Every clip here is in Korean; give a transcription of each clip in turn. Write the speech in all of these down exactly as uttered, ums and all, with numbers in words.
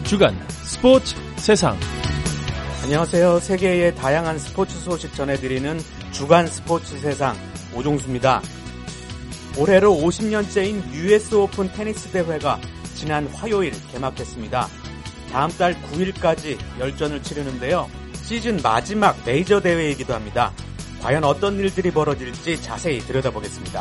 주간 스포츠 세상. 안녕하세요. 세계의 다양한 스포츠 소식 전해드리는 주간 스포츠 세상 오종수입니다. 올해로 오십 년째인 유에스 오픈 테니스 대회가 지난 화요일 개막했습니다. 다음 달 구 일까지 열전을 치르는데요. 시즌 마지막 메이저 대회이기도 합니다. 과연 어떤 일들이 벌어질지 자세히 들여다보겠습니다.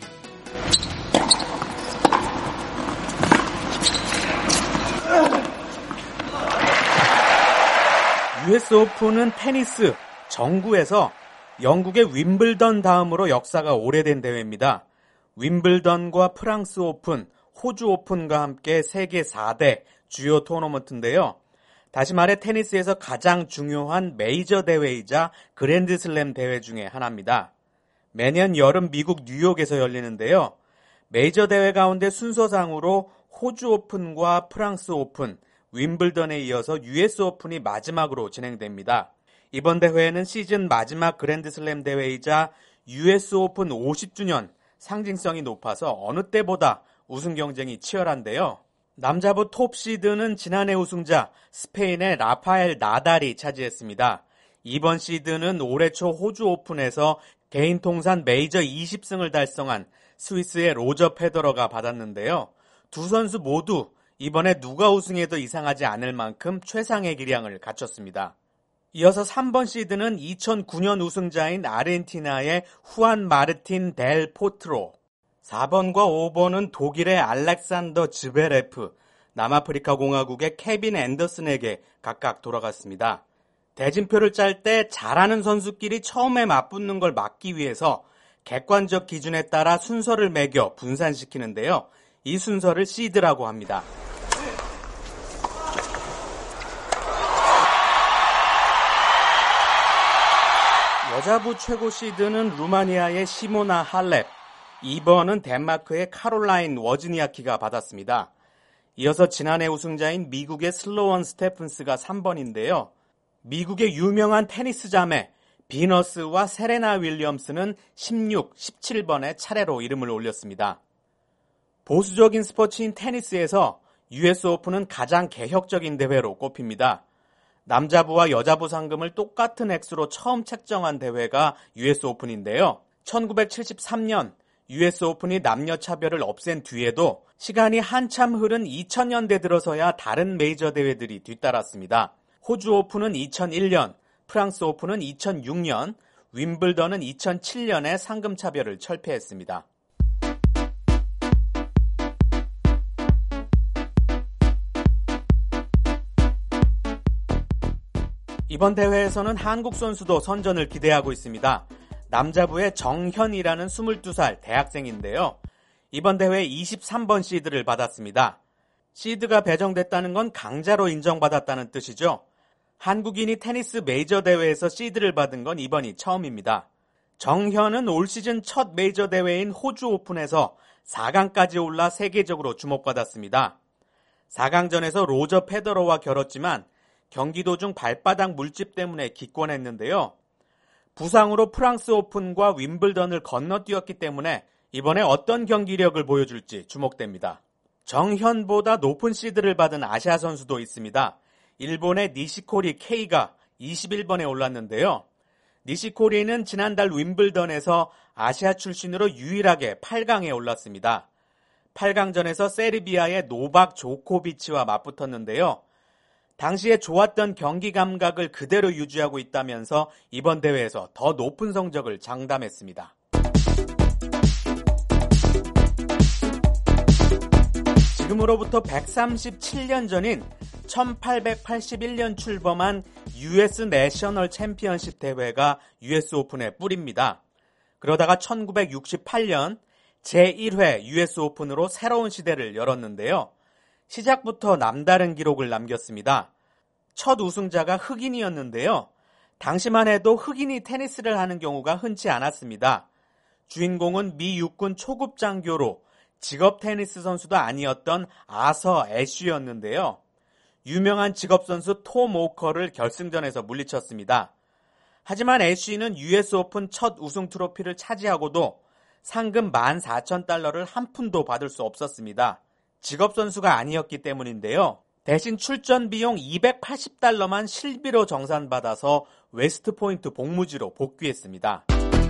유에스 오픈은 테니스 정구에서 영국의 윈블던 다음으로 역사가 오래된 대회입니다. 윈블던과 프랑스 오픈, 호주 오픈과 함께 세계 사 대 주요 토너먼트인데요. 다시 말해 테니스에서 가장 중요한 메이저 대회이자 그랜드슬램 대회 중에 하나입니다. 매년 여름 미국 뉴욕에서 열리는데요. 메이저 대회 가운데 순서상으로 호주 오픈과 프랑스 오픈, 윈블던에 이어서 유에스 오픈이 마지막으로 진행됩니다. 이번 대회에는 시즌 마지막 그랜드슬램 대회이자 유에스 오픈 오십 주년 상징성이 높아서 어느 때보다 우승 경쟁이 치열한데요. 남자부 톱 시드는 지난해 우승자 스페인의 라파엘 나달이 차지했습니다. 이번 시드는 올해 초 호주 오픈에서 개인 통산 메이저 이십 승을 달성한 스위스의 로저 페더러가 받았는데요. 두 선수 모두 이번에 누가 우승해도 이상하지 않을 만큼 최상의 기량을 갖췄습니다. 이어서 삼 번 시드는 이천구 년 우승자인 아르헨티나의 후안 마르틴 델 포트로, 사 번과 오 번은 독일의 알렉산더 즈베레프, 남아프리카 공화국의 케빈 앤더슨에게 각각 돌아갔습니다. 대진표를 짤 때 잘하는 선수끼리 처음에 맞붙는 걸 막기 위해서 객관적 기준에 따라 순서를 매겨 분산시키는데요. 이 순서를 시드라고 합니다. 여자부 최고 시드는 루마니아의 시모나 할렙, 이 번은 덴마크의 카롤라인 워즈니아키가 받았습니다. 이어서 지난해 우승자인 미국의 슬로원 스테픈스가 삼 번인데요. 미국의 유명한 테니스 자매 비너스와 세레나 윌리엄스는 십육, 십칠 번에 차례로 이름을 올렸습니다. 보수적인 스포츠인 테니스에서 유에스 오픈은 가장 개혁적인 대회로 꼽힙니다. 남자부와 여자부 상금을 똑같은 액수로 처음 책정한 대회가 유에스 오픈인데요. 천구백칠십삼 년 유에스 오픈이 남녀 차별을 없앤 뒤에도 시간이 한참 흐른 이천 년대 들어서야 다른 메이저 대회들이 뒤따랐습니다. 호주 오픈은 이천일 년, 프랑스 오픈은 이천육 년, 윈블던은 이천칠 년에 상금 차별을 철폐했습니다. 이번 대회에서는 한국 선수도 선전을 기대하고 있습니다. 남자부의 정현이라는 스물두 살 대학생인데요. 이번 대회 이십삼 번 시드를 받았습니다. 시드가 배정됐다는 건 강자로 인정받았다는 뜻이죠. 한국인이 테니스 메이저 대회에서 시드를 받은 건 이번이 처음입니다. 정현은 올 시즌 첫 메이저 대회인 호주 오픈에서 사 강까지 올라 세계적으로 주목받았습니다. 사 강전에서 로저 페더러와 겨뤘지만 경기 도중 발바닥 물집 때문에 기권했는데요. 부상으로 프랑스 오픈과 윈블던을 건너뛰었기 때문에 이번에 어떤 경기력을 보여줄지 주목됩니다. 정현보다 높은 시드를 받은 아시아 선수도 있습니다. 일본의 니시코리 K가 이십일 번에 올랐는데요. 니시코리는 지난달 윈블던에서 아시아 출신으로 유일하게 팔 강에 올랐습니다. 팔 강전에서 세르비아의 노박 조코비치와 맞붙었는데요. 당시에 좋았던 경기 감각을 그대로 유지하고 있다면서 이번 대회에서 더 높은 성적을 장담했습니다. 지금으로부터 백삼십칠 년 전인 천팔백팔십일 년 출범한 유에스 내셔널 챔피언십 대회가 유에스 오픈의 뿌리입니다. 그러다가 천구백육십팔 년 제일 회 유에스 오픈으로 새로운 시대를 열었는데요. 시작부터 남다른 기록을 남겼습니다. 첫 우승자가 흑인이었는데요. 당시만 해도 흑인이 테니스를 하는 경우가 흔치 않았습니다. 주인공은 미 육군 초급 장교로 직업 테니스 선수도 아니었던 아서 애쉬였는데요. 유명한 직업 선수 톰 오커를 결승전에서 물리쳤습니다. 하지만 애쉬는 유에스 오픈 첫 우승 트로피를 차지하고도 상금 만 사천 달러를 한 푼도 받을 수 없었습니다. 직업 선수가 아니었기 때문인데요. 대신 출전 비용 이백팔십 달러만 실비로 정산받아서 웨스트포인트 복무지로 복귀했습니다.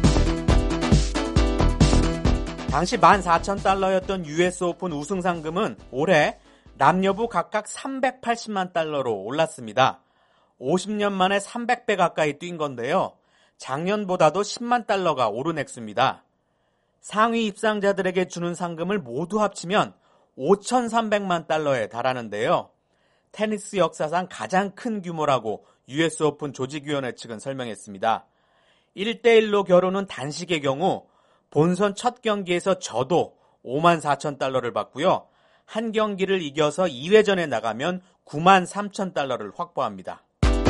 당시 만 사천 달러였던 유에스 오픈 우승 상금은 올해 남녀부 각각 삼백팔십만 달러로 올랐습니다. 오십 년 만에 삼백 배 가까이 뛴 건데요. 작년보다도 십만 달러가 오른 액수입니다. 상위 입상자들에게 주는 상금을 모두 합치면 오천삼백만 달러에 달하는데요. 테니스 역사상 가장 큰 규모라고 유에스 오픈 조직위원회 측은 설명했습니다. 일 대 일로 겨루는 단식의 경우 본선 첫 경기에서 져도 오만 사천 달러를 받고요. 한 경기를 이겨서 이 회전에 나가면 구만 삼천 달러를 확보합니다.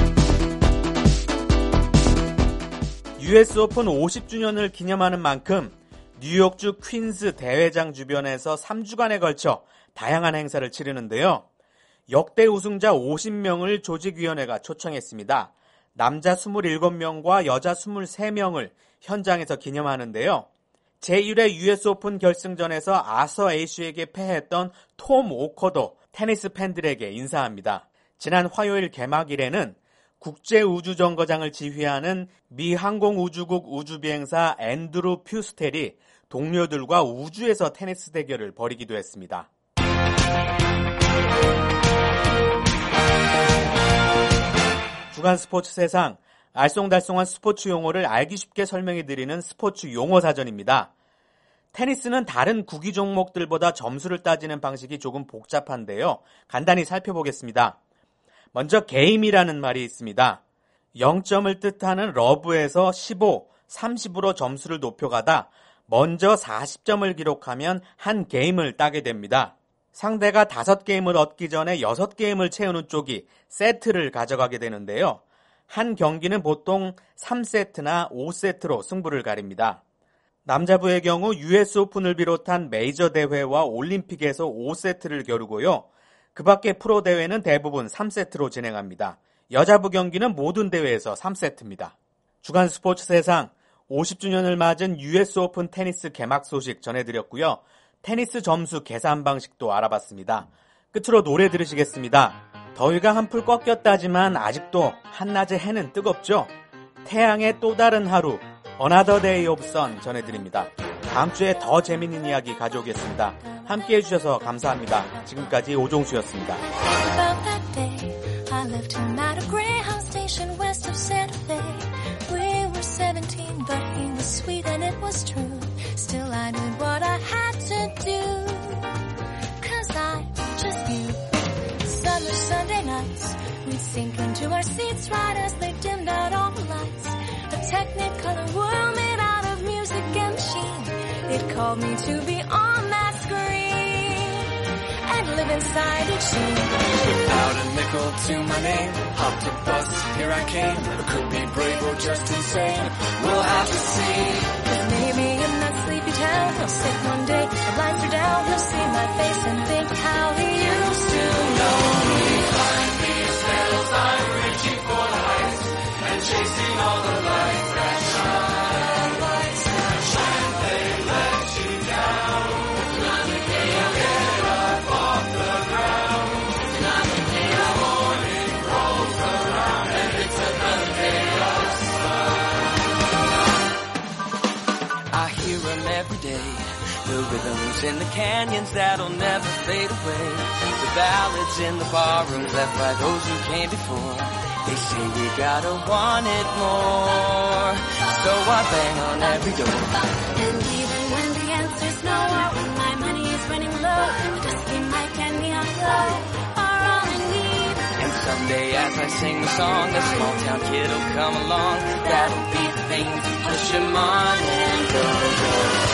유에스 오픈 오십 주년을 기념하는 만큼 뉴욕주 퀸즈 대회장 주변에서 삼 주간에 걸쳐 다양한 행사를 치르는데요. 역대 우승자 오십 명을 조직위원회가 초청했습니다. 남자 이십칠 명과 여자 이십삼 명을 현장에서 기념하는데요. 제일 회 유에스 오픈 결승전에서 아서 에이슈에게 패했던 톰 오커도 테니스 팬들에게 인사합니다. 지난 화요일 개막일에는 국제우주정거장을 지휘하는 미 항공우주국 우주비행사 앤드루 퓨스텔이 동료들과 우주에서 테니스 대결을 벌이기도 했습니다. 주간 스포츠 세상, 알쏭달쏭한 스포츠 용어를 알기 쉽게 설명해드리는 스포츠 용어 사전입니다. 테니스는 다른 구기 종목들보다 점수를 따지는 방식이 조금 복잡한데요. 간단히 살펴보겠습니다. 먼저 게임이라는 말이 있습니다. 영 점을 뜻하는 러브에서 십오, 삼십으로 점수를 높여가다 먼저 사십 점을 기록하면 한 게임을 따게 됩니다. 상대가 다섯 게임을 얻기 전에 여섯 게임을 채우는 쪽이 세트를 가져가게 되는데요. 한 경기는 보통 삼 세트나 오 세트로 승부를 가립니다. 남자부의 경우 유에스 오픈을 비롯한 메이저 대회와 올림픽에서 오 세트를 겨루고요. 그 밖에 프로 대회는 대부분 삼 세트로 진행합니다. 여자부 경기는 모든 대회에서 삼 세트입니다. 주간 스포츠 세상 오십 주년을 맞은 유에스 오픈 테니스 개막 소식 전해드렸고요. 테니스 점수 계산 방식도 알아봤습니다. 끝으로 노래 들으시겠습니다. 더위가 한풀 꺾였다지만 아직도 한낮의 해는 뜨겁죠? 태양의 또 다른 하루, Another Day of Sun 전해드립니다. 다음 주에 더 재밌는 이야기 가져오겠습니다. 함께해 주셔서 감사합니다. 지금까지 오종수였습니다. But he was sweet and it was true. Still I knew what I had to do. Cause I just knew. Summer Sunday nights, we'd sink into our seats right as they dimmed out all the lights. A technicolor world made out of music and machine. It called me to be on that screen and live inside each scene. Without a nickel to my name, hopped a bus, here I came. I could be brave or just insane. We'll have to see. Cause maybe in that sleepy town, I'll sit one day, the blinds are down, he'll see my face and think how he used to know me. Behind these veils, I'm reaching for the heights and chasing all the lights that shine. Lights that shine, they let you down. Another day I'll get up off the ground. Another day the morning rolls around and it's another day of sun. I hear them every day, the rhythms in the canyons that'll never fade away, the ballads in the barrooms left by those who came before. They say we gotta want it more, so I bang on every door. And even when the answer's no, or when my money is running low, a dusty mic and neon glow are all I need. And someday as I sing the song, a small town kid will come along. That'll be the thing to push him on and go, go.